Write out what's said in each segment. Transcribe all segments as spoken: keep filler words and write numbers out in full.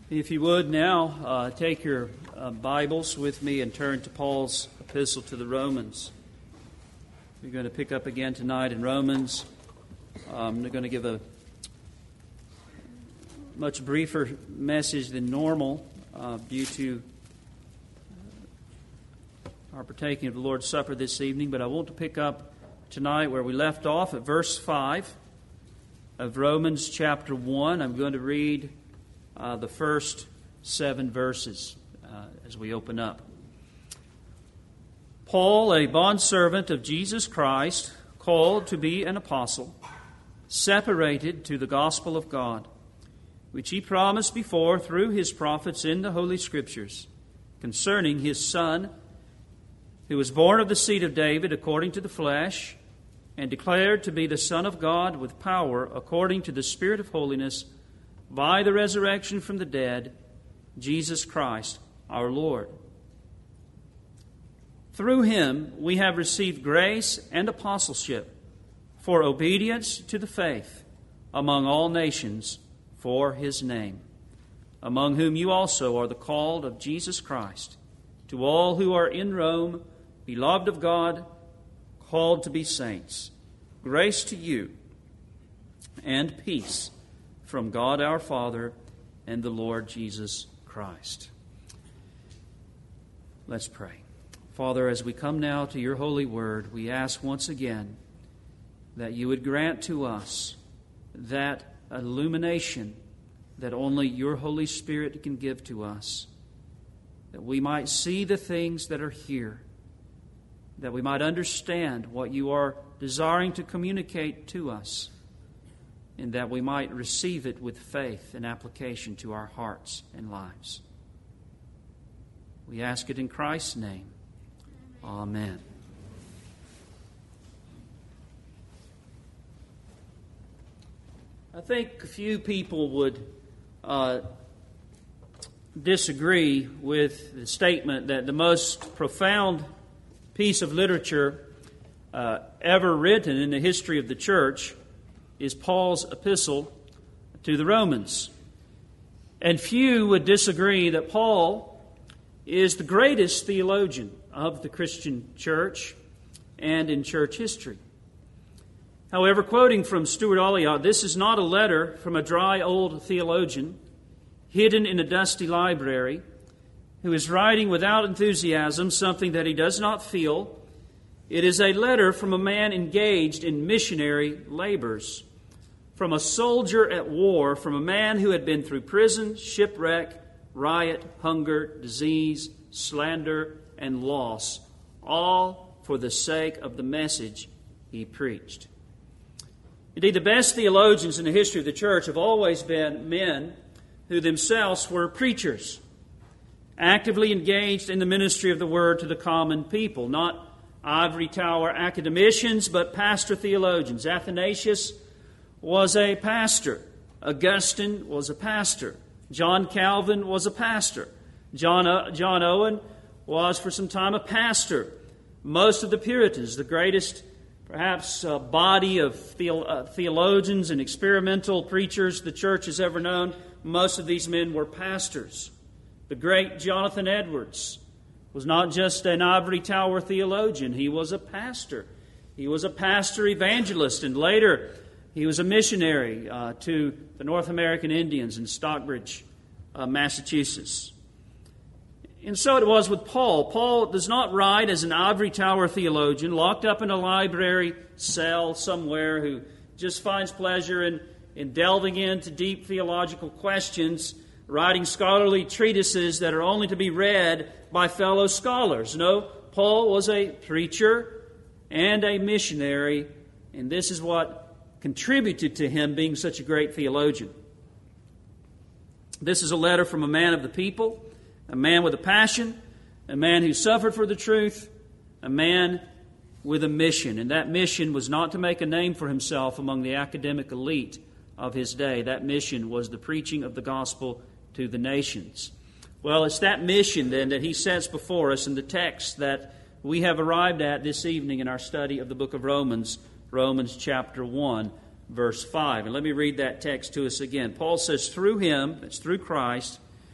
If you would now uh, take your uh, Bibles with me and turn to Paul's epistle to the Romans. We're going to pick up again tonight in Romans. Um, I'm going to give a much briefer message than normal uh, due to our partaking of the Lord's Supper this evening, but I want to pick up tonight where we left off at verse five of Romans chapter one. I'm going to read Uh, the first seven verses uh, as we open up. Paul, a bondservant of Jesus Christ, called to be an apostle, separated to the gospel of God, which he promised before through his prophets in the Holy Scriptures, concerning his Son, who was born of the seed of David according to the flesh, and declared to be the Son of God with power according to the Spirit of holiness, by the resurrection from the dead, Jesus Christ our Lord. Through him we have received grace and apostleship for obedience to the faith among all nations for his name, among whom you also are the called of Jesus Christ, to all who are in Rome, beloved of God, called to be saints. Grace to you and peace from God our Father and the Lord Jesus Christ. Let's pray. Father, as we come now to your holy word, we ask once again that you would grant to us that illumination that only your Holy Spirit can give to us, that we might see the things that are here, that we might understand what you are desiring to communicate to us, and that we might receive it with faith and application to our hearts and lives. We ask it in Christ's name. Amen. I think a few people would uh, disagree with the statement that the most profound piece of literature uh, ever written in the history of the church is Paul's epistle to the Romans. And few would disagree that Paul is the greatest theologian of the Christian church and in church history. However, quoting from Stuart Olyott, this is not a letter from a dry old theologian hidden in a dusty library who is writing without enthusiasm something that he does not feel. It is a letter from a man engaged in missionary labors, from a soldier at war, from a man who had been through prison, shipwreck, riot, hunger, disease, slander, and loss, all for the sake of the message he preached. Indeed, the best theologians in the history of the church have always been men who themselves were preachers, actively engaged in the ministry of the word to the common people, not ivory tower academicians, but pastor theologians. Athanasius was a pastor. Augustine was a pastor. John Calvin was a pastor. John, o- John Owen was for some time a pastor. Most of the Puritans, the greatest perhaps uh, body of the- uh, theologians and experimental preachers the church has ever known, most of these men were pastors. The great Jonathan Edwards was not just an ivory tower theologian, he was a pastor. He was a pastor evangelist, and later he was a missionary uh, to the North American Indians in Stockbridge, uh, Massachusetts. And so it was with Paul. Paul does not write as an ivory tower theologian locked up in a library cell somewhere who just finds pleasure in, in delving into deep theological questions, writing scholarly treatises that are only to be read by fellow scholars. No, Paul was a preacher and a missionary, and this is what contributed to him being such a great theologian. This is a letter from a man of the people, a man with a passion, a man who suffered for the truth, a man with a mission. And that mission was not to make a name for himself among the academic elite of his day. That mission was the preaching of the gospel to the nations. Well, it's that mission then that he sets before us in the text that we have arrived at this evening in our study of the book of Romans, Romans chapter one, verse five. And let me read that text to us again. Paul says, through him, it's through Christ,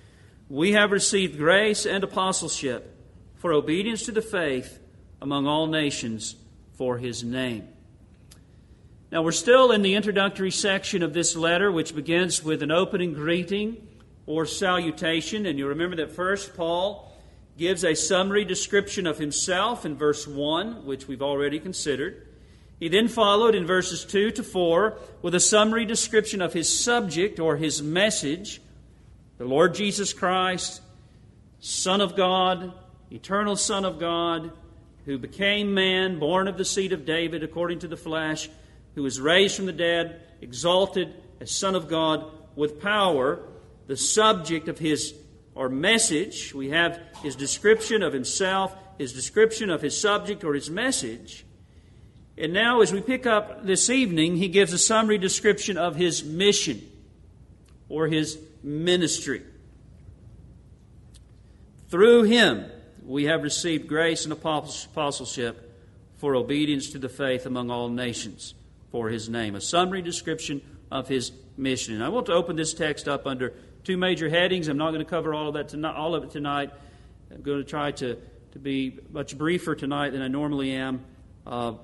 we have received grace and apostleship for obedience to the faith among all nations for His name. Now, we're still in the introductory section of this letter, which begins with an opening greeting or salutation. And you remember that first Paul gives a summary description of himself in verse one, which we've already considered. He then followed in verses two to four with a summary description of his subject or his message, the Lord Jesus Christ, Son of God, eternal Son of God, who became man, born of the seed of David according to the flesh, who was raised from the dead, exalted as Son of God with power. The subject of his or message, we have his description of himself, his description of his subject or his message. And now as we pick up this evening, he gives a summary description of his mission or his ministry. Through him we have received grace and apostleship for obedience to the faith among all nations for his name. A summary description of his mission. And I want to open this text up under two major headings. I'm not going to cover all of that tonight, all of it tonight. I'm going to try to, to be much briefer tonight than I normally am. Uh,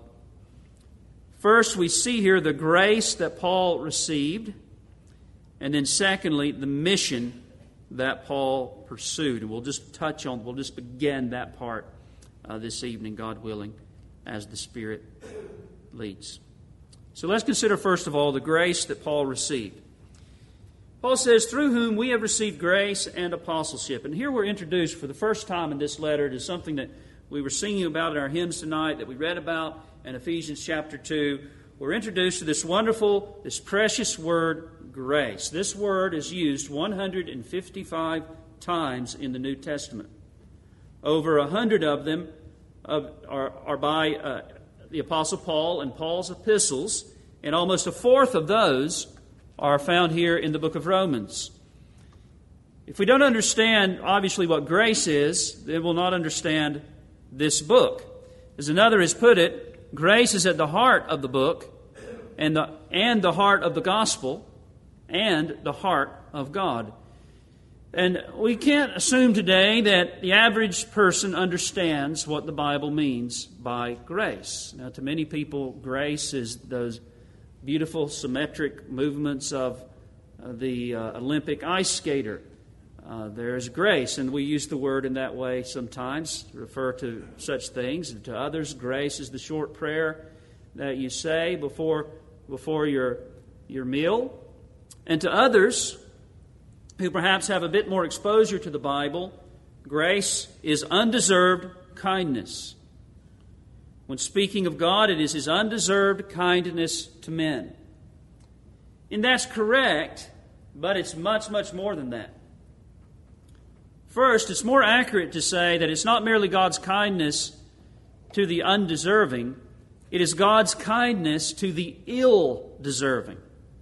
First, we see here the grace that Paul received, and then secondly, the mission that Paul pursued. And we'll just touch on, we'll just begin that part uh, this evening, God willing, as the Spirit leads. So let's consider first of all the grace that Paul received. Paul says, through whom we have received grace and apostleship. And here we're introduced for the first time in this letter to something that we were singing about in our hymns tonight, that we read about in Ephesians chapter two. We're introduced to this wonderful, this precious word, grace. This word is used one hundred fifty-five times in the New Testament. Over a hundred of them are, are by uh, the Apostle Paul and Paul's epistles, and almost a fourth of those are found here in the book of Romans. If we don't understand, obviously, what grace is, then we'll not understand this book. As another has put it, grace is at the heart of the book and the, and the heart of the gospel and the heart of God. And we can't assume today that the average person understands what the Bible means by grace. Now, to many people, grace is those beautiful symmetric movements of uh, the uh, Olympic ice skater. Uh, there is grace, and we use the word in that way sometimes to refer to such things. And to others, grace is the short prayer that you say before before your your meal. And to others, who perhaps have a bit more exposure to the Bible, grace is undeserved kindness. When speaking of God, it is His undeserved kindness to men. And that's correct, but it's much, much more than that. First, it's more accurate to say that it's not merely God's kindness to the undeserving, it is God's kindness to the ill-deserving.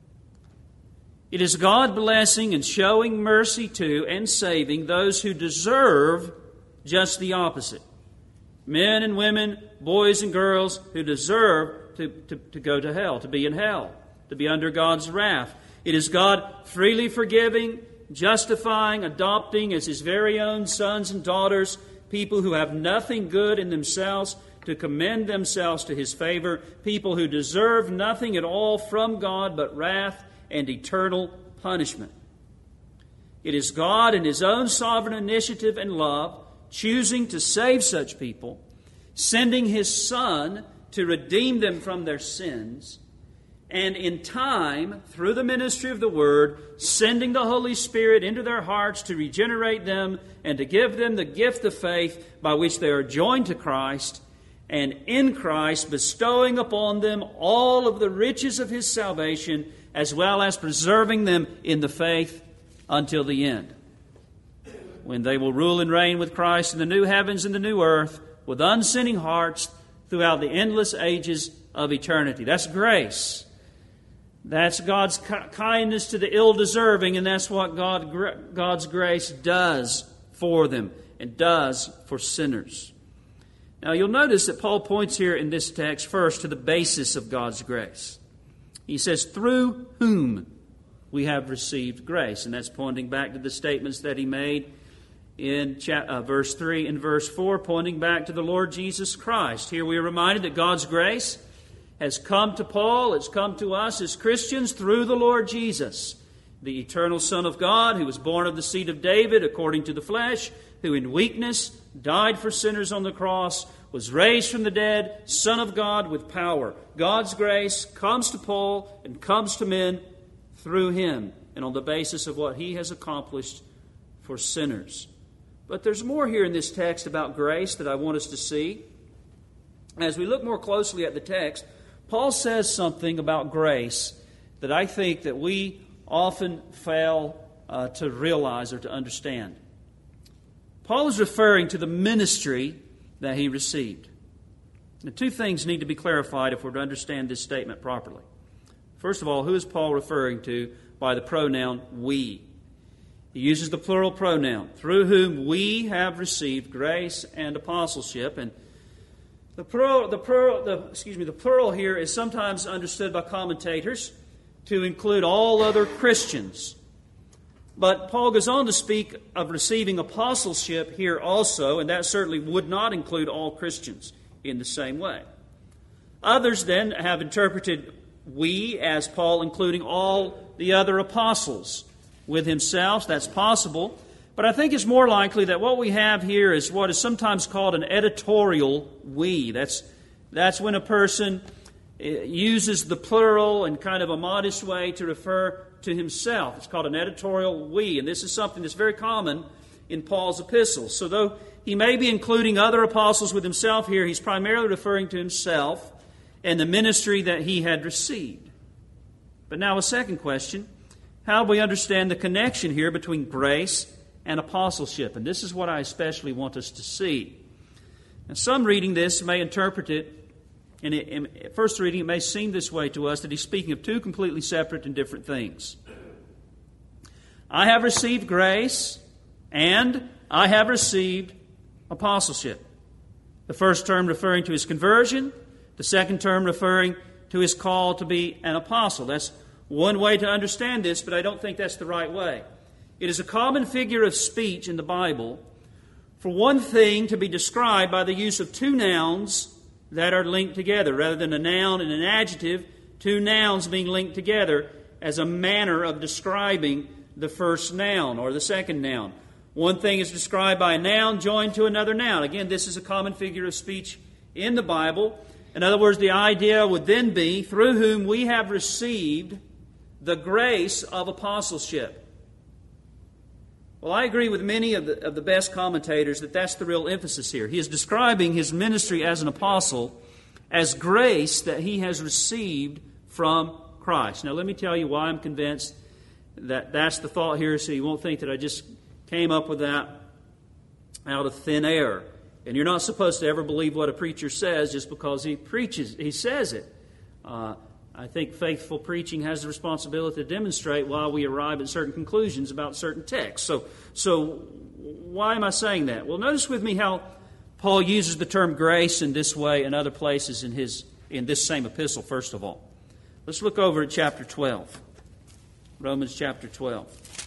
It is God blessing and showing mercy to and saving those who deserve just the opposite. Men and women, boys and girls who deserve to, to, to go to hell, to be in hell, to be under God's wrath. It is God freely forgiving, justifying, adopting as His very own sons and daughters people who have nothing good in themselves to commend themselves to His favor, people who deserve nothing at all from God but wrath and eternal punishment. It is God in His own sovereign initiative and love choosing to save such people, sending His Son to redeem them from their sins, and in time, through the ministry of the Word, sending the Holy Spirit into their hearts to regenerate them and to give them the gift of faith by which they are joined to Christ, and in Christ bestowing upon them all of the riches of His salvation, as well as preserving them in the faith until the end, when they will rule and reign with Christ in the new heavens and the new earth with unsinning hearts throughout the endless ages of eternity. That's grace. That's God's kindness to the ill-deserving, and that's what God, God's grace does for them and does for sinners. Now, you'll notice that Paul points here in this text first to the basis of God's grace. He says, through whom we have received grace. And that's pointing back to the statements that he made in cha- uh, verse three and verse four, pointing back to the Lord Jesus Christ. Here we are reminded that God's grace has come to Paul, it's come to us as Christians through the Lord Jesus, the eternal Son of God, who was born of the seed of David according to the flesh, who in weakness died for sinners on the cross, was raised from the dead, Son of God with power. God's grace comes to Paul and comes to men through him and on the basis of what he has accomplished for sinners. But there's more here in this text about grace that I want us to see. As we look more closely at the text, Paul says something about grace that I think that we often fail uh, to realize or to understand. Paul is referring to the ministry that he received. Now, two things need to be clarified if we're to understand this statement properly. First of all, who is Paul referring to by the pronoun we? He uses the plural pronoun, through whom we have received grace and apostleship. And the plural, the plural, the, excuse me, the plural here is sometimes understood by commentators to include all other Christians. But Paul goes on to speak of receiving apostleship here also, and that certainly would not include all Christians in the same way. Others then have interpreted we as Paul including all the other apostles with himself. That's possible. But I think it's more likely that what we have here is what is sometimes called an editorial we. That's, that's when a person uses the plural in kind of a modest way to refer to himself. It's called an editorial we. And this is something that's very common in Paul's epistles. So though he may be including other apostles with himself here, he's primarily referring to himself and the ministry that he had received. But now a second question. How do we understand the connection here between grace and apostleship? And this is what I especially want us to see. Now, some reading this may interpret it, and it, in first reading it may seem this way to us, that he's speaking of two completely separate and different things. I have received grace, and I have received apostleship. The first term referring to his conversion, the second term referring to his call to be an apostle. That's one way to understand this, but I don't think that's the right way. It is a common figure of speech in the Bible for one thing to be described by the use of two nouns that are linked together, rather than a noun and an adjective, two nouns being linked together as a manner of describing the first noun or the second noun. One thing is described by a noun joined to another noun. Again, this is a common figure of speech in the Bible. In other words, the idea would then be, through whom we have received the grace of apostleship. Well, I agree with many of the, of the best commentators that that's the real emphasis here. He is describing his ministry as an apostle as grace that he has received from Christ. Now, let me tell you why I'm convinced that that's the thought here, so you won't think that I just came up with that out of thin air. And you're not supposed to ever believe what a preacher says just because he preaches, he says it. Uh, I think faithful preaching has the responsibility to demonstrate why we arrive at certain conclusions about certain texts. So, so why am I saying that? Well, notice with me how Paul uses the term grace in this way in other places in his in this same epistle, first of all. Let's look over at chapter twelve. Romans chapter twelve.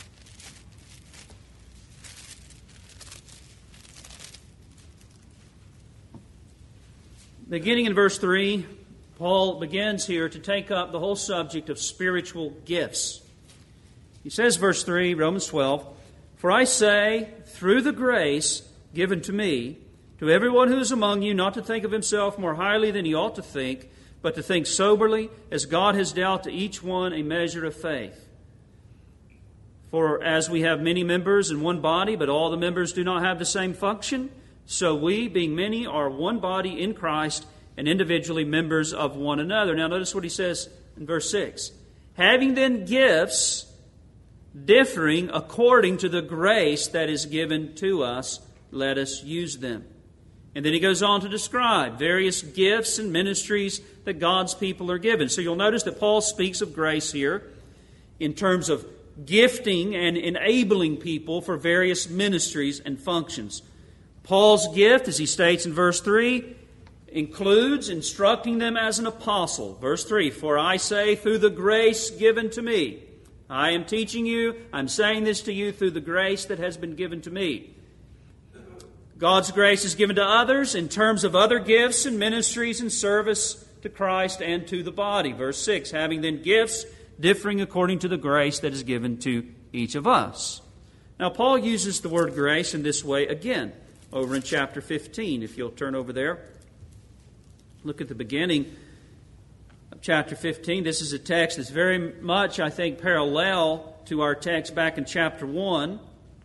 Beginning in verse three, Paul begins here to take up the whole subject of spiritual gifts. He says, verse three, Romans twelve, "For I say, through the grace given to me, to everyone who is among you, not to think of himself more highly than he ought to think, but to think soberly, as God has dealt to each one a measure of faith. For as we have many members in one body, but all the members do not have the same function, so we, being many, are one body in Christ, and individually members of one another." Now notice what he says in verse six. "Having then gifts differing according to the grace that is given to us, let us use them." And then he goes on to describe various gifts and ministries that God's people are given. So you'll notice that Paul speaks of grace here in terms of gifting and enabling people for various ministries and functions. Paul's gift, as he states in verse three, includes instructing them as an apostle. Verse three, "For I say, through the grace given to me, I am teaching you, I'm saying this to you through the grace that has been given to me. God's grace is given to others in terms of other gifts and ministries and service to Christ and to the body. Verse six, having then gifts differing according to the grace that is given to each of us. Now, Paul uses the word grace in this way again over in chapter fifteen. If you'll turn over there. Look at the beginning of chapter fifteen. This is a text that's very much, I think, parallel to our text back in chapter one.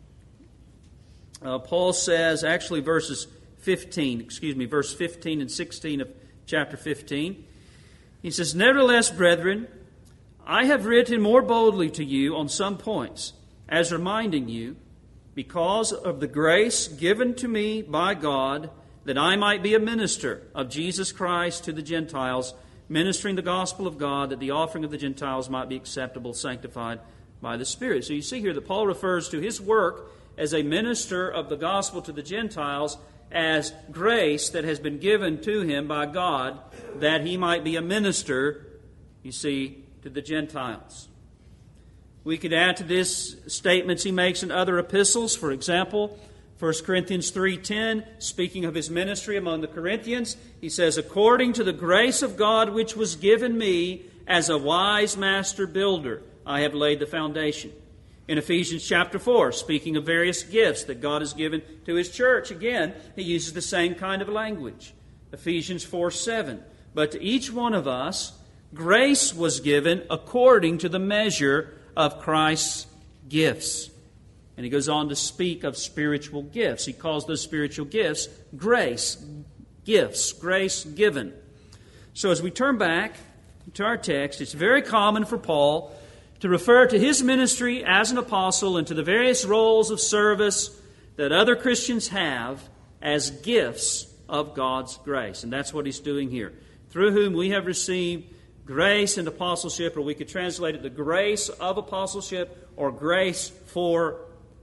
Uh, Paul says, actually verses fifteen, excuse me, verse fifteen and sixteen of chapter fifteen. He says, nevertheless, brethren, I have written more boldly to you on some points, as reminding you, because of the grace given to me by God, that I might be a minister of Jesus Christ to the Gentiles, ministering the gospel of God, that the offering of the Gentiles might be acceptable, sanctified by the Spirit. So you see here that Paul refers to his work as a minister of the gospel to the Gentiles as grace that has been given to him by God, that he might be a minister, you see, to the Gentiles. We could add to this statements he makes in other epistles. For example, First Corinthians three ten, speaking of his ministry among the Corinthians, he says, according to the grace of God which was given me as a wise master builder, I have laid the foundation. In Ephesians chapter four, speaking of various gifts that God has given to His church, again, he uses the same kind of language. Ephesians four seven, but to each one of us, grace was given according to the measure of Christ's gifts. And he goes on to speak of spiritual gifts. He calls those spiritual gifts grace, gifts, grace given. So as we turn back to our text, it's very common for Paul to refer to his ministry as an apostle and to the various roles of service that other Christians have as gifts of God's grace. And that's what he's doing here. Through whom we have received grace and apostleship, or we could translate it the grace of apostleship or grace for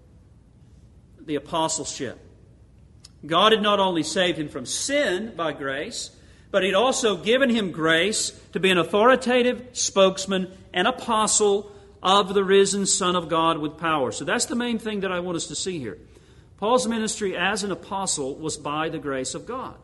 the apostleship. God had not only saved him from sin by grace, but He'd also given him grace to be an authoritative spokesman and apostle of the risen Son of God with power. So that's the main thing that I want us to see here. Paul's ministry as an apostle was by the grace of God.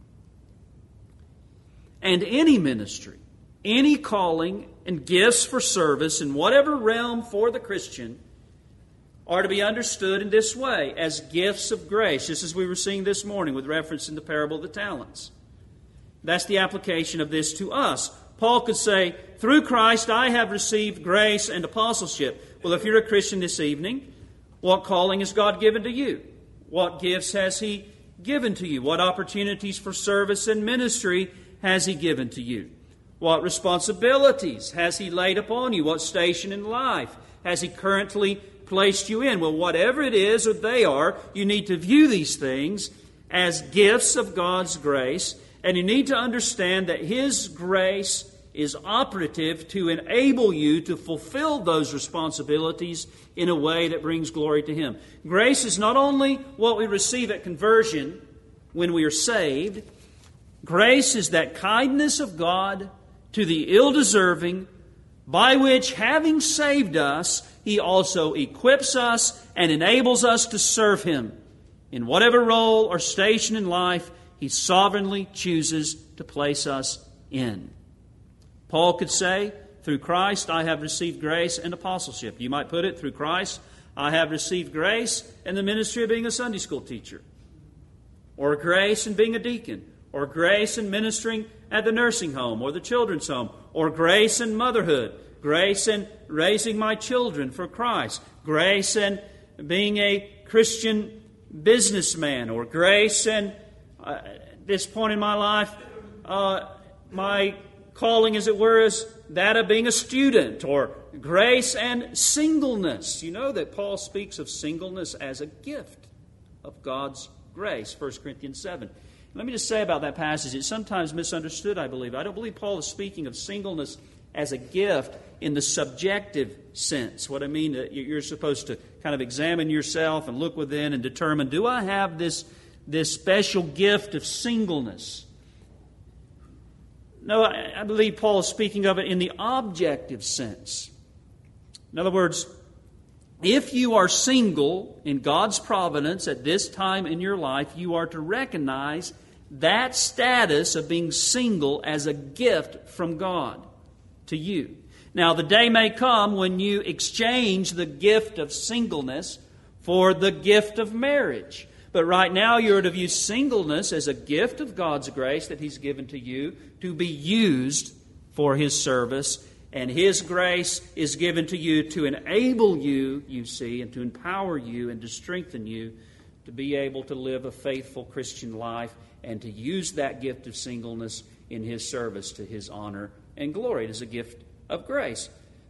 And any ministry, any calling and gifts for service in whatever realm for the Christian are to be understood in this way, as gifts of grace, just as we were seeing this morning with reference in the parable of the talents. That's the application of this to us. Paul could say, through Christ I have received grace and apostleship. Well, if you're a Christian this evening, what calling has God given to you? What gifts has He given to you? What opportunities for service and ministry has He given to you? What responsibilities has He laid upon you? What station in life has He currently placed you in? Well, whatever it is or they are, you need to view these things as gifts of God's grace, and you need to understand that His grace is operative to enable you to fulfill those responsibilities in a way that brings glory to Him. Grace is not only what we receive at conversion when we are saved. Grace is that kindness of God to the ill-deserving, by which, having saved us, He also equips us and enables us to serve Him. In whatever role or station in life He sovereignly chooses to place us in. Paul could say, through Christ I have received grace and apostleship. You might put it, through Christ I have received grace in the ministry of being a Sunday school teacher, or grace in being a deacon, or grace in ministering at the nursing home or the children's home, or grace in motherhood, grace in raising my children for Christ, grace in being a Christian businessman, or grace in, uh, at this point in my life, uh, my calling, as it were, is that of being a student, or grace and singleness. You know that Paul speaks of singleness as a gift of God's grace, First Corinthians seven. Let me just say about that passage, it's sometimes misunderstood, I believe. I don't believe Paul is speaking of singleness as a gift in the subjective sense. What I mean, you're supposed to kind of examine yourself and look within and determine, do I have this, this special gift of singleness? No, I, I believe Paul is speaking of it in the objective sense. In other words, if you are single in God's providence at this time in your life, you are to recognize that status of being single as a gift from God to you. Now, the day may come when you exchange the gift of singleness for the gift of marriage. But right now, you're to view singleness as a gift of God's grace that He's given to you to be used for His service. And His grace is given to you to enable you, you see, and to empower you and to strengthen you to be able to live a faithful Christian life and to use that gift of singleness in His service to His honor and glory. It is a gift of grace.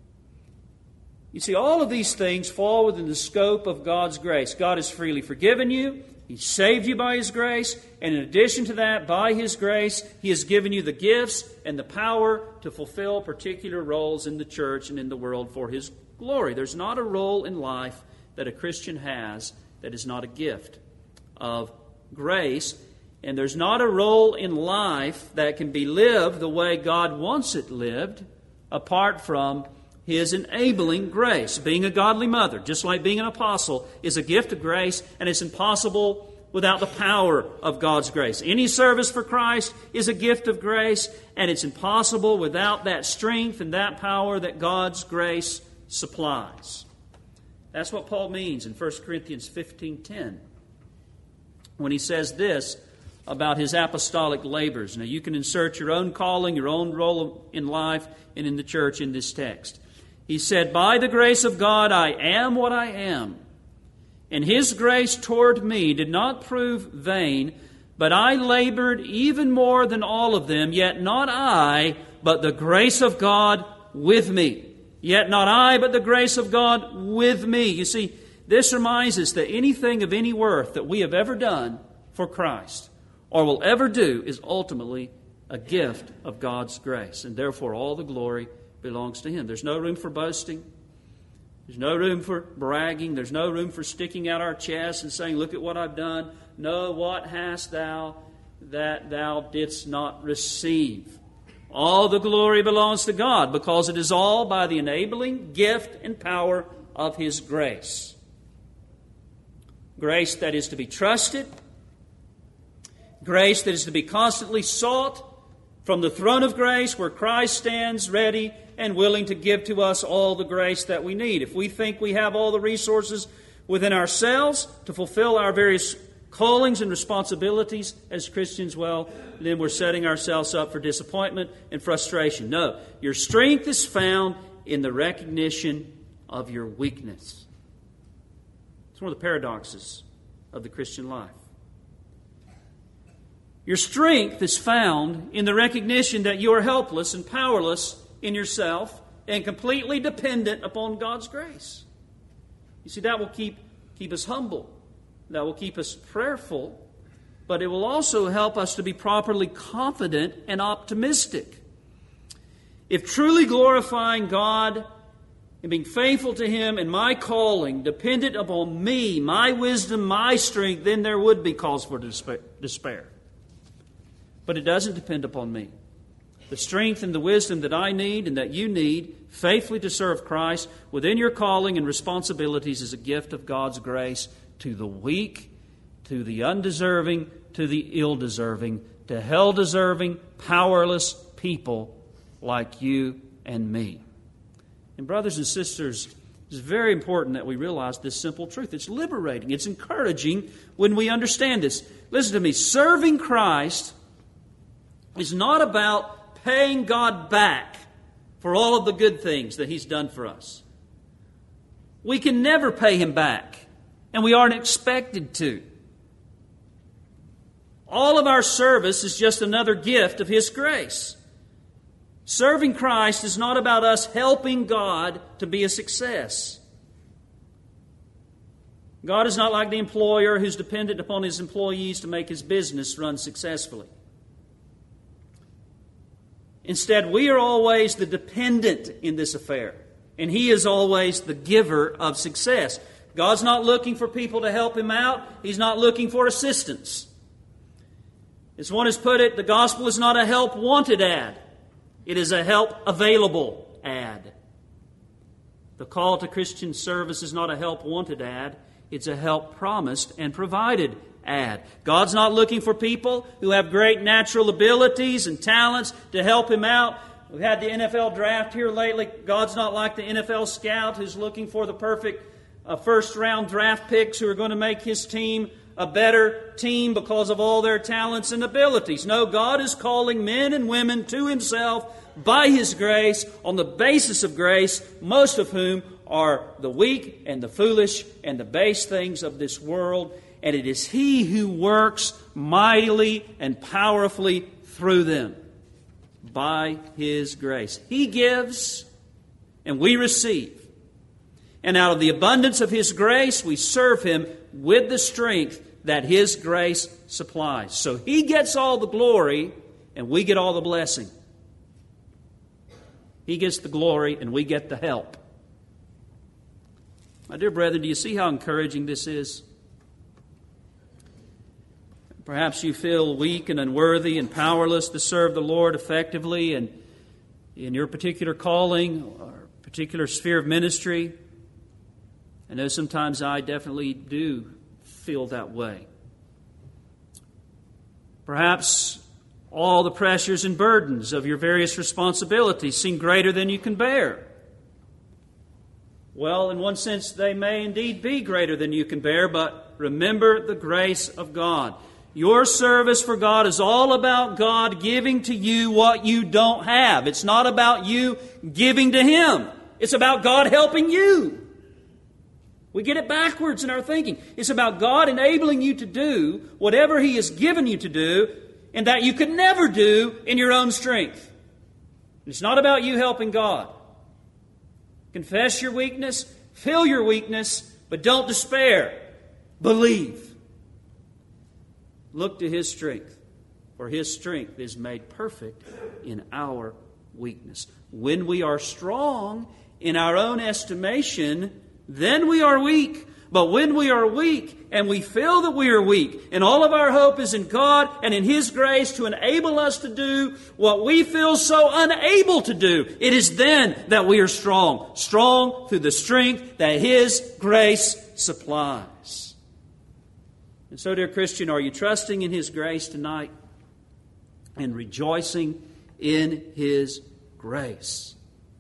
You see, all of these things fall within the scope of God's grace. God has freely forgiven you. He saved you by His grace. And in addition to that, by His grace, He has given you the gifts and the power to fulfill particular roles in the church and in the world for His glory. There's not a role in life that a Christian has that is not a gift of grace. And there's not a role in life that can be lived the way God wants it lived apart from His enabling grace. Being a godly mother, just like being an apostle, is a gift of grace, and it's impossible without the power of God's grace. Any service for Christ is a gift of grace, and it's impossible without that strength and that power that God's grace supplies. That's what Paul means in First Corinthians fifteen ten when he says this about his apostolic labors. Now, you can insert your own calling, your own role in life and in the church in this text. He said, "By the grace of God I am what I am, and His grace toward me did not prove vain, but I labored even more than all of them, yet not I, but the grace of God with me." Yet not I, but the grace of God with me. You see, this reminds us that anything of any worth that we have ever done for Christ or will ever do is ultimately a gift of God's grace. And therefore all the glory belongs to Him. There's no room for boasting. There's no room for bragging. There's no room for sticking out our chests and saying, "Look at what I've done." No, what hast thou that thou didst not receive? All the glory belongs to God because it is all by the enabling gift and power of His grace. Grace that is to be trusted. Grace that is to be constantly sought from the throne of grace where Christ stands ready and willing to give to us all the grace that we need. If we think we have all the resources within ourselves to fulfill our various callings and responsibilities as Christians, well, then we're setting ourselves up for disappointment and frustration. No, your strength is found in the recognition of your weakness. It's one of the paradoxes of the Christian life. Your strength is found in the recognition that you are helpless and powerless in yourself and completely dependent upon God's grace. You see, that will keep, keep us humble. That will keep us prayerful. But it will also help us to be properly confident and optimistic. If truly glorifying God and being faithful to Him and my calling depended upon me, my wisdom, my strength, then there would be cause for despair. But it doesn't depend upon me. The strength and the wisdom that I need and that you need faithfully to serve Christ within your calling and responsibilities is a gift of God's grace to the weak, to the undeserving, to the ill-deserving, to hell-deserving, powerless people like you and me. And brothers and sisters, it's very important that we realize this simple truth. It's liberating. It's encouraging when we understand this. Listen to me. Serving Christ is not about paying God back for all of the good things that He's done for us. We can never pay Him back, and we aren't expected to. All of our service is just another gift of His grace. Serving Christ is not about us helping God to be a success. God is not like the employer who's dependent upon his employees to make his business run successfully. Instead, we are always the dependent in this affair, and He is always the giver of success. God's not looking for people to help Him out. He's not looking for assistance. As one has put it, the gospel is not a help wanted ad. It is a help available ad. The call to Christian service is not a help wanted ad. It's a help promised and provided ad. God's not looking for people who have great natural abilities and talents to help Him out. We've had the N F L draft here lately. God's not like the N F L scout who's looking for the perfect uh, first-round draft picks who are going to make his team a better team because of all their talents and abilities. No, God is calling men and women to Himself by His grace, on the basis of grace, most of whom are the weak and the foolish and the base things of this world. And it is He who works mightily and powerfully through them by His grace. He gives and we receive. And out of the abundance of His grace, we serve Him with the strength that His grace supplies. So He gets all the glory and we get all the blessing. He gets the glory and we get the help. My dear brethren, do you see how encouraging this is? Perhaps you feel weak and unworthy and powerless to serve the Lord effectively and in your particular calling or particular sphere of ministry. I know sometimes I definitely do feel that way. Perhaps all the pressures and burdens of your various responsibilities seem greater than you can bear. Well, in one sense, they may indeed be greater than you can bear, but remember the grace of God. Your service for God is all about God giving to you what you don't have. It's not about you giving to Him. It's about God helping you. We get it backwards in our thinking. It's about God enabling you to do whatever He has given you to do and that you could never do in your own strength. It's not about you helping God. Confess your weakness, feel your weakness, but don't despair. Believe. Look to His strength, for His strength is made perfect in our weakness. When we are strong in our own estimation, then we are weak. But when we are weak and we feel that we are weak and all of our hope is in God and in His grace to enable us to do what we feel so unable to do, it is then that we are strong. Strong through the strength that His grace supplies. And so, dear Christian, are you trusting in His grace tonight and rejoicing in His grace?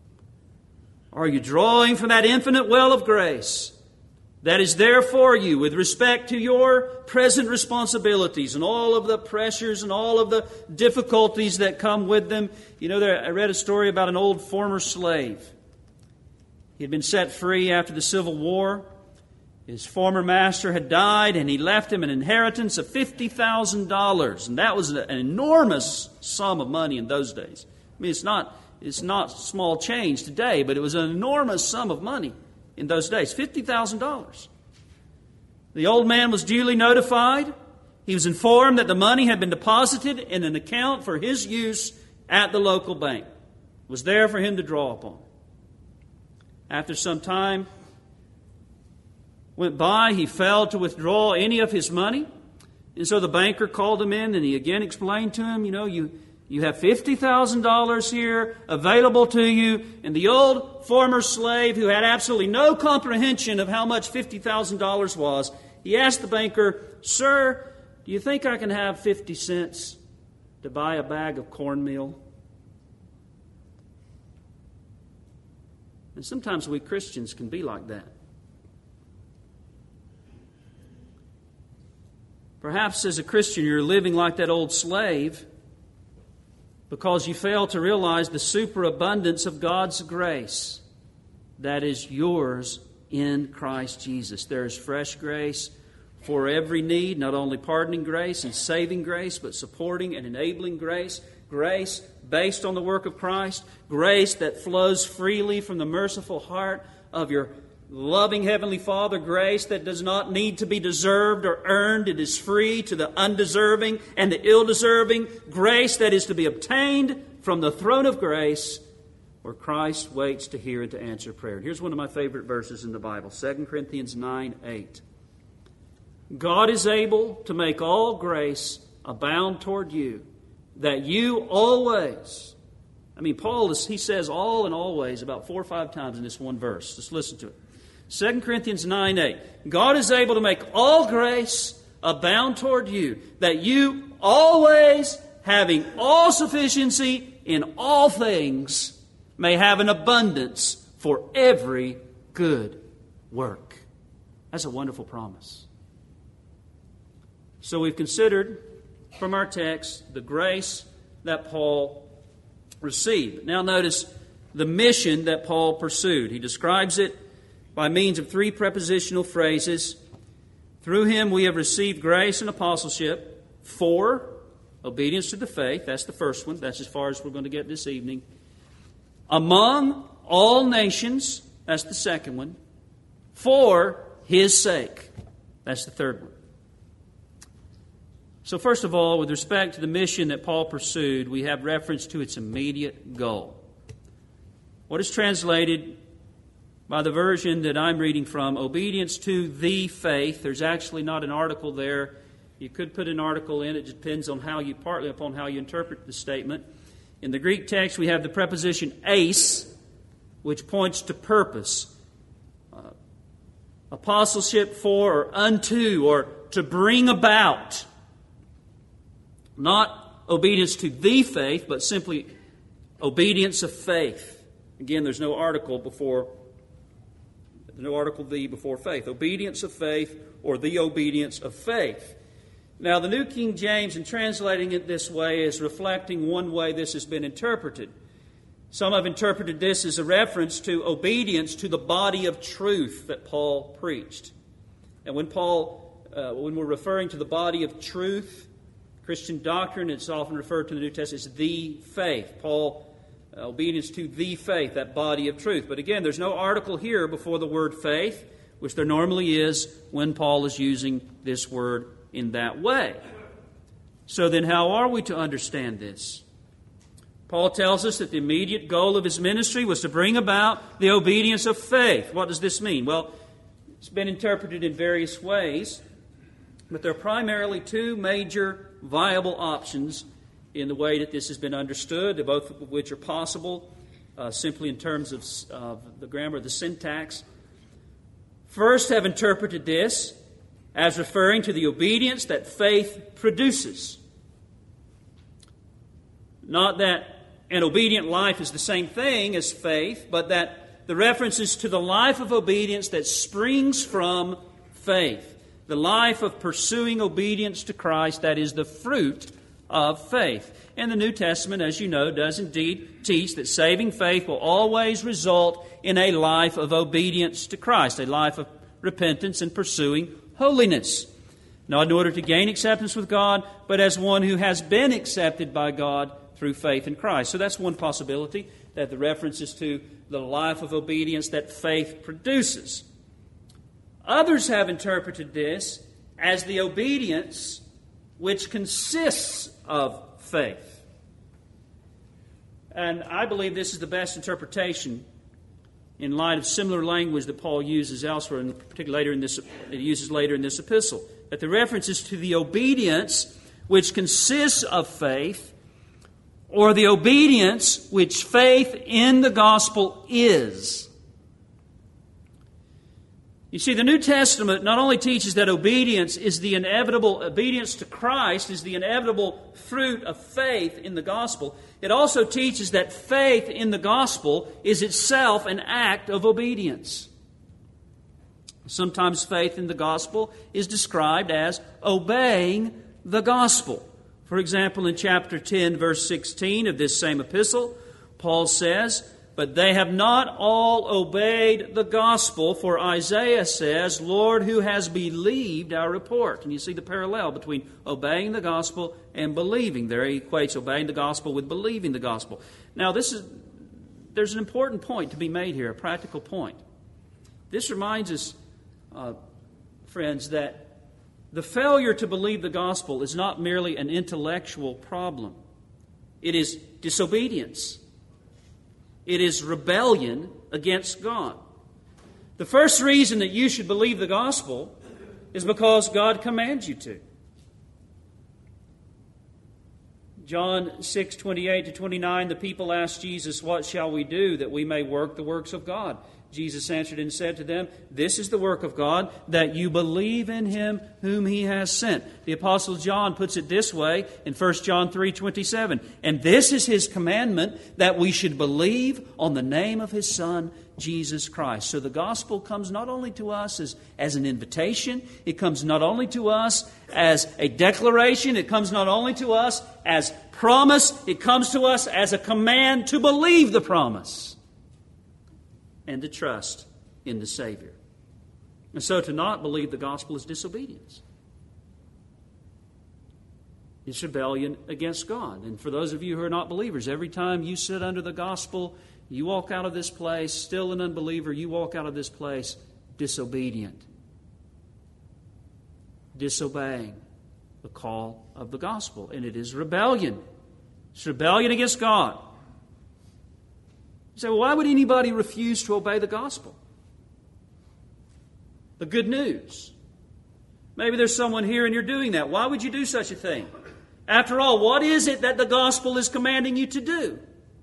Are you drawing from that infinite well of grace that is there for you with respect to your present responsibilities and all of the pressures and all of the difficulties that come with them? You know, there, I read a story about an old former slave. He had been set free after the Civil War. His former master had died, and he left him an inheritance of fifty thousand dollars. And that was an enormous sum of money in those days. I mean, it's not, it's not small change today, but it was an enormous sum of money in those days, fifty thousand dollars. The old man was duly notified. He was informed that the money had been deposited in an account for his use at the local bank. It was there for him to draw upon. After some time went by, he failed to withdraw any of his money. And so the banker called him in and he again explained to him, you know, you, you have fifty thousand dollars here available to you. And the old former slave, who had absolutely no comprehension of how much fifty thousand dollars was, he asked the banker, "Sir, do you think I can have fifty cents to buy a bag of cornmeal?" And sometimes we Christians can be like that. Perhaps as a Christian you're living like that old slave because you fail to realize the superabundance of God's grace that is yours in Christ Jesus. There is fresh grace for every need, not only pardoning grace and saving grace, but supporting and enabling grace. Grace based on the work of Christ. Grace that flows freely from the merciful heart of your loving Heavenly Father. Grace that does not need to be deserved or earned. It is free to the undeserving and the ill-deserving. Grace that is to be obtained from the throne of grace where Christ waits to hear and to answer prayer. Here's one of my favorite verses in the Bible, Second Corinthians nine eight. God is able to make all grace abound toward you, that you always, I mean, Paul, is, he says all and always about four or five times in this one verse. Just listen to it. Second Corinthians nine eight. God is able to make all grace abound toward you, that you always, having all sufficiency in all things, may have an abundance for every good work. That's a wonderful promise. So we've considered from our text the grace that Paul received. Now notice the mission that Paul pursued. He describes it by means of three prepositional phrases. Through him we have received grace and apostleship for obedience to the faith. That's the first one. That's as far as we're going to get this evening. Among all nations. That's the second one. For his sake. That's the third one. So first of all, with respect to the mission that Paul pursued, we have reference to its immediate goal. What is translated by the version that I'm reading from, obedience to the faith. There's actually not an article there. You could put an article in. It depends on how you, partly upon how you interpret the statement. In the Greek text, we have the preposition eis, which points to purpose. Uh, apostleship for or unto or to bring about. Not obedience to the faith, but simply obedience of faith. Again, there's no article before, no article the before faith. Obedience of faith or the obedience of faith. Now, the New King James, in translating it this way, is reflecting one way this has been interpreted. Some have interpreted this as a reference to obedience to the body of truth that Paul preached. And when Paul, uh, when we're referring to the body of truth, Christian doctrine, it's often referred to in the New Testament as the faith. Paul, uh, obedience to the faith, that body of truth. But again, there's no article here before the word faith, which there normally is when Paul is using this word in that way. So then how are we to understand this? Paul tells us that the immediate goal of his ministry was to bring about the obedience of faith. What does this mean? Well, it's been interpreted in various ways, but there are primarily two major viable options in the way that this has been understood, both of which are possible uh, simply in terms of uh, the grammar, the syntax. First, have interpreted this as referring to the obedience that faith produces. Not that an obedient life is the same thing as faith, but that the reference is to the life of obedience that springs from faith. The life of pursuing obedience to Christ, that is the fruit of faith. And the New Testament, as you know, does indeed teach that saving faith will always result in a life of obedience to Christ, a life of repentance and pursuing holiness. Not in order to gain acceptance with God, but as one who has been accepted by God through faith in Christ. So that's one possibility, that the reference is to the life of obedience that faith produces. Others have interpreted this as the obedience which consists of faith. And I believe this is the best interpretation in light of similar language that Paul uses elsewhere, and particularly later in this, he uses later in this epistle. That the reference is to the obedience which consists of faith, or the obedience which faith in the gospel is. You see, the New Testament not only teaches that obedience is the inevitable, obedience to Christ is the inevitable fruit of faith in the gospel, it also teaches that faith in the gospel is itself an act of obedience. Sometimes faith in the gospel is described as obeying the gospel. For example, in chapter ten, verse sixteen of this same epistle, Paul says, "But they have not all obeyed the gospel, for Isaiah says, 'Lord, who has believed our report?'" And you see the parallel between obeying the gospel and believing. There he equates obeying the gospel with believing the gospel. Now, this is there's an important point to be made here, a practical point. This reminds us, uh, friends, that the failure to believe the gospel is not merely an intellectual problem. It is disobedience. It is rebellion against God. The first reason that you should believe the gospel is because God commands you to. John six, twenty-eight to twenty-nine, the people asked Jesus, "What shall we do that we may work the works of God?" Jesus answered and said to them, "This is the work of God, that you believe in Him whom He has sent." The Apostle John puts it this way in First John three, twenty-seven. "And this is His commandment, that we should believe on the name of His Son, Jesus Christ." So the gospel comes not only to us as, as an invitation, it comes not only to us as a declaration, it comes not only to us as promise, it comes to us as a command to believe the promise and to trust in the Savior. And so to not believe the gospel is disobedience. It's rebellion against God. And for those of you who are not believers, every time you sit under the gospel, you walk out of this place, still an unbeliever, you walk out of this place disobedient. Disobeying the call of the gospel. And it is rebellion. It's rebellion against God. You say, well, why would anybody refuse to obey the gospel? The good news. Maybe there's someone here and you're doing that. Why would you do such a thing? After all, what is it that the gospel is commanding you to do?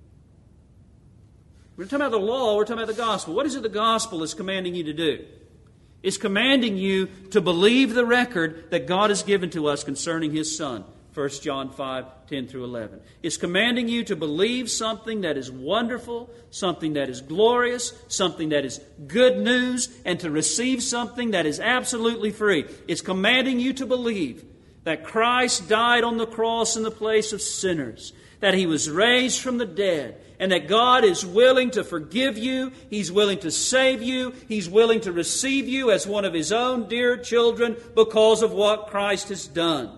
We're talking about the law, we're talking about the gospel. What is it the gospel is commanding you to do? It's commanding you to believe the record that God has given to us concerning His Son. First John five, ten through eleven. It's commanding you to believe something that is wonderful, something that is glorious, something that is good news, and to receive something that is absolutely free. It's commanding you to believe that Christ died on the cross in the place of sinners, that He was raised from the dead, and that God is willing to forgive you, He's willing to save you, He's willing to receive you as one of His own dear children because of what Christ has done.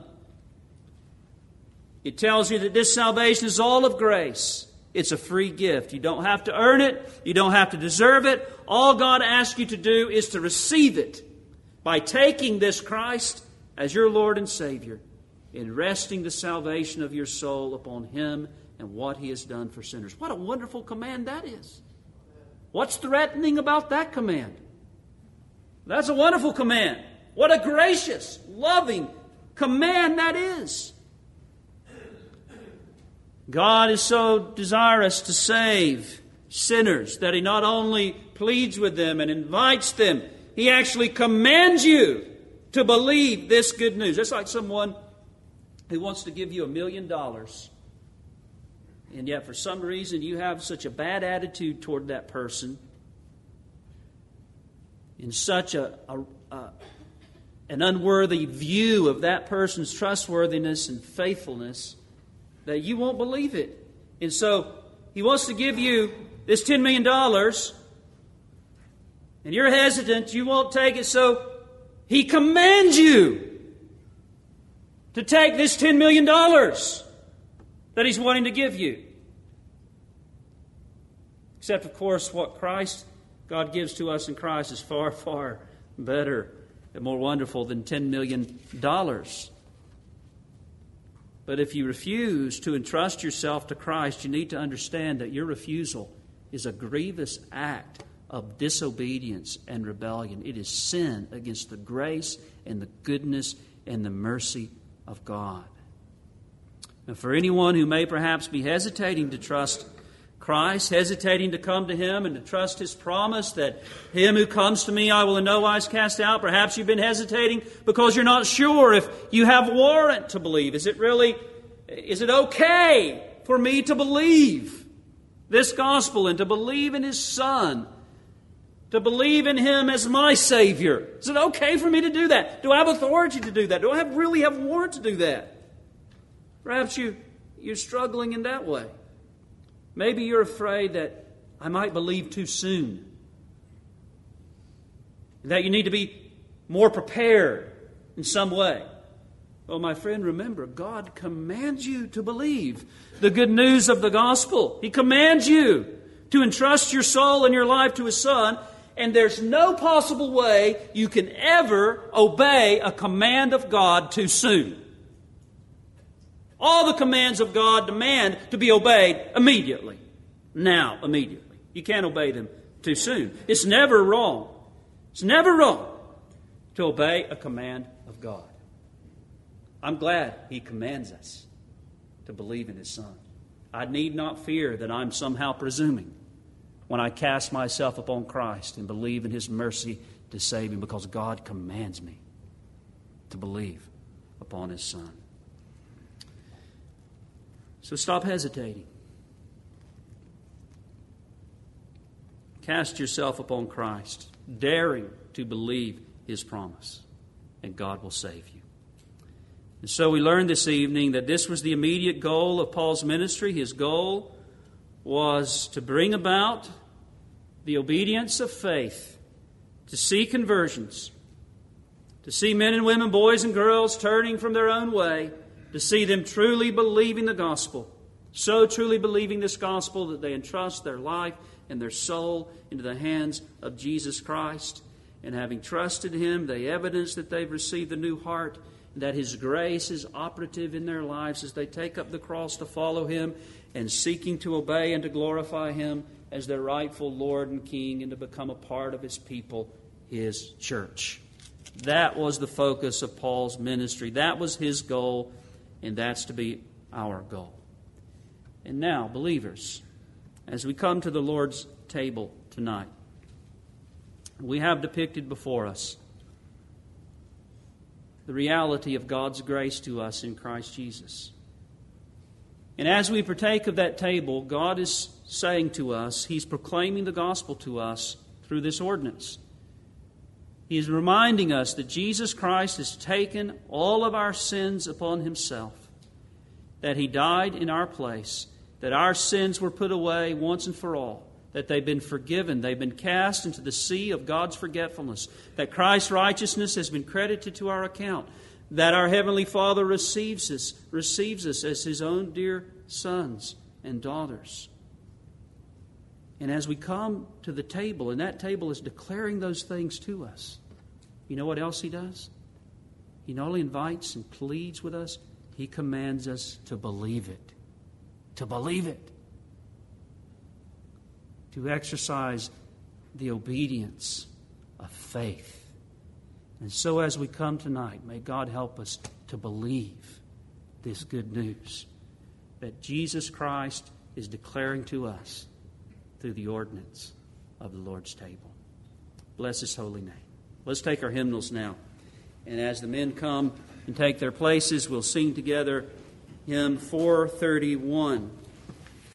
It tells you that this salvation is all of grace. It's a free gift. You don't have to earn it. You don't have to deserve it. All God asks you to do is to receive it by taking this Christ as your Lord and Savior and resting the salvation of your soul upon Him and what He has done for sinners. What a wonderful command that is. What's threatening about that command? That's a wonderful command. What a gracious, loving command that is. God is so desirous to save sinners that He not only pleads with them and invites them, He actually commands you to believe this good news. That's like someone who wants to give you a million dollars, and yet for some reason you have such a bad attitude toward that person, in such a, a, a an unworthy view of that person's trustworthiness and faithfulness, that you won't believe it. And so He wants to give you this ten million dollars, and you're hesitant, you won't take it, so He commands you to take this ten million dollars that He's wanting to give you. Except, of course, what Christ, God gives to us in Christ is far, far better and more wonderful than ten million dollars. But if you refuse to entrust yourself to Christ, you need to understand that your refusal is a grievous act of disobedience and rebellion. It is sin against the grace and the goodness and the mercy of God. And for anyone who may perhaps be hesitating to trust Christ, hesitating to come to Him and to trust His promise that Him who comes to me I will in no wise cast out. Perhaps you've been hesitating because you're not sure if you have warrant to believe. Is it really, is it okay for me to believe this gospel and to believe in His Son, to believe in Him as my Savior? Is it okay for me to do that? Do I have authority to do that? Do I have, really have warrant to do that? Perhaps you, you're struggling in that way. Maybe you're afraid that I might believe too soon, that you need to be more prepared in some way. Well, my friend, remember, God commands you to believe the good news of the gospel. He commands you to entrust your soul and your life to His Son, and there's no possible way you can ever obey a command of God too soon. All the commands of God demand to be obeyed immediately. Now, immediately. You can't obey them too soon. It's never wrong. It's never wrong to obey a command of God. I'm glad He commands us to believe in His Son. I need not fear that I'm somehow presuming when I cast myself upon Christ and believe in His mercy to save me, because God commands me to believe upon His Son. So stop hesitating. Cast yourself upon Christ, daring to believe His promise, and God will save you. And so we learned this evening that this was the immediate goal of Paul's ministry. His goal was to bring about the obedience of faith, to see conversions, to see men and women, boys and girls turning from their own way, to see them truly believing the gospel, so truly believing this gospel that they entrust their life and their soul into the hands of Jesus Christ. And having trusted Him, they evidence that they've received a new heart, and that His grace is operative in their lives as they take up the cross to follow Him and seeking to obey and to glorify Him as their rightful Lord and King, and to become a part of His people, His church. That was the focus of Paul's ministry. That was his goal, and that's to be our goal. And now, believers, as we come to the Lord's table tonight, we have depicted before us the reality of God's grace to us in Christ Jesus. And as we partake of that table, God is saying to us, He's proclaiming the gospel to us through this ordinance. He is reminding us that Jesus Christ has taken all of our sins upon Himself, that He died in our place, that our sins were put away once and for all, that they've been forgiven, they've been cast into the sea of God's forgetfulness, that Christ's righteousness has been credited to our account, that our Heavenly Father receives us, receives us as His own dear sons and daughters. And as we come to the table, and that table is declaring those things to us, you know what else He does? He not only invites and pleads with us, He commands us to believe it. To believe it. To exercise the obedience of faith. And so as we come tonight, may God help us to believe this good news that Jesus Christ is declaring to us through the ordinance of the Lord's table. Bless His holy name. Let's take our hymnals now. And as the men come and take their places, we'll sing together hymn four thirty-one.